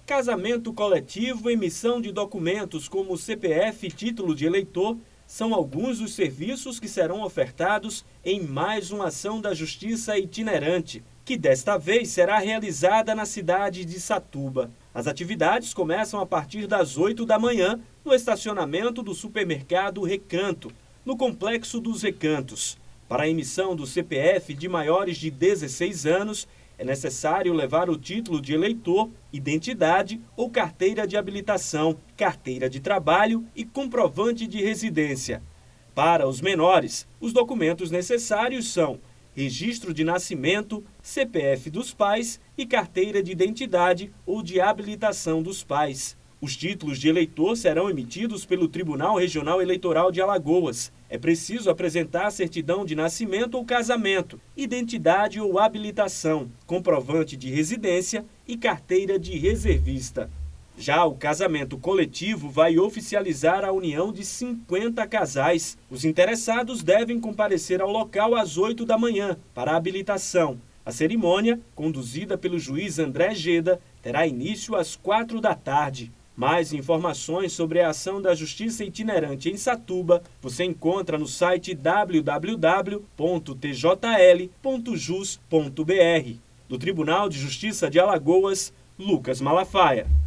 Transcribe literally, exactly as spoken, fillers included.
Casamento coletivo, emissão de documentos como C P F e título de eleitor são alguns dos serviços que serão ofertados em mais uma ação da Justiça itinerante, que desta vez será realizada na cidade de Içatuba. As atividades começam a partir das oito da manhã no estacionamento do supermercado Recanto, no Complexo dos Recantos. Para a emissão do C P F de maiores de dezesseis anos, é necessário levar o título de eleitor, identidade ou carteira de habilitação, carteira de trabalho e comprovante de residência. Para os menores, os documentos necessários são registro de nascimento, C P F dos pais e carteira de identidade ou de habilitação dos pais. Os títulos de eleitor serão emitidos pelo Tribunal Regional Eleitoral de Alagoas. É preciso apresentar certidão de nascimento ou casamento, identidade ou habilitação, comprovante de residência e carteira de reservista. Já o casamento coletivo vai oficializar a união de cinquenta casais. Os interessados devem comparecer ao local às oito da manhã para a habilitação. A cerimônia, conduzida pelo juiz André Geda, terá início às quatro da tarde. Mais informações sobre a ação da Justiça Itinerante em Içatuba você encontra no site w w w ponto t j l ponto jus ponto b r. Do Tribunal de Justiça de Alagoas, Lucas Malafaia.